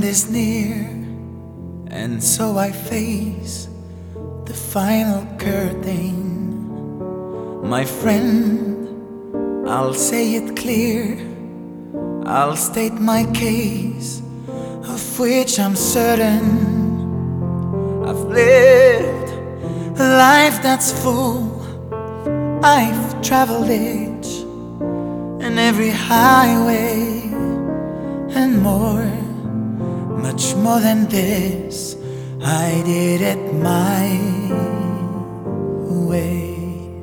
is near, and so I face the final curtain. My friend, I'll say it clear, I'll state my case, of which I'm certain. I've lived a life that's full, I've traveled each and every highway, and more, much more than this, I did it my way.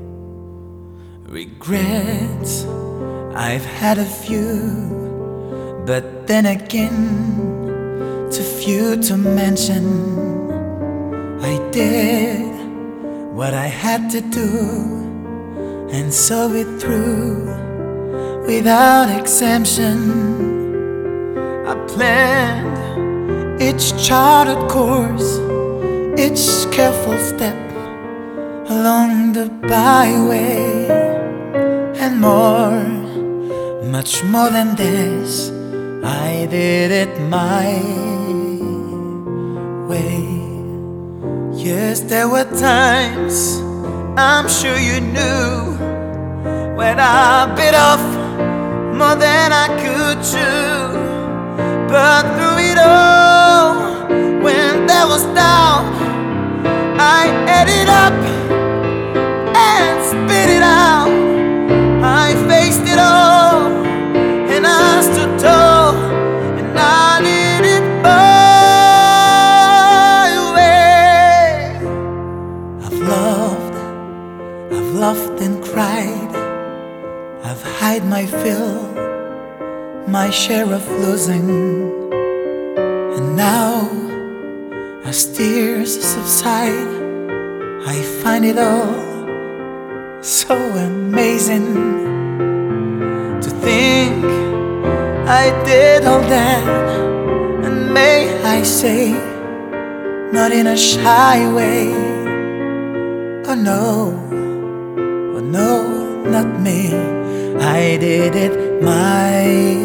Regrets, I've had a few, but then again, too few to mention. I did what I had to do, and saw it through without exemption. I planned each charted course, each careful step along the byway, and more, much more than this, I did it my way. Yes, there were times, I'm sure you knew, when I bit off more than I could chew. But through it all, when there was doubt, I ate it up and spit it out. I faced it all, and I stood tall, and I did it my way. I've laughed and cried, I've had my fill, my share of losing. And now, as tears subside, I find it all so amazing to think I did all that, and may I say, not in a shy way. Oh no, not me, I did it my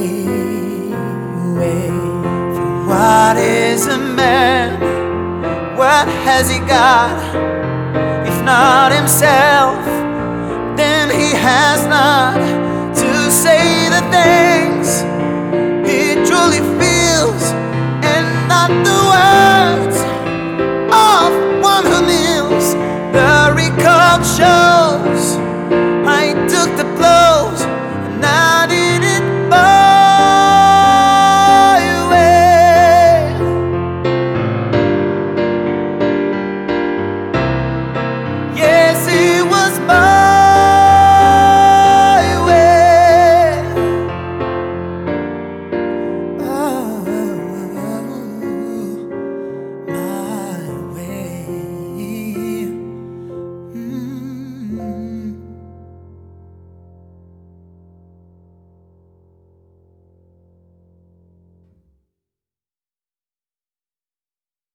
way. For what is a man? What has he got? If not himself, then he has not to say the things he truly feels, and not the words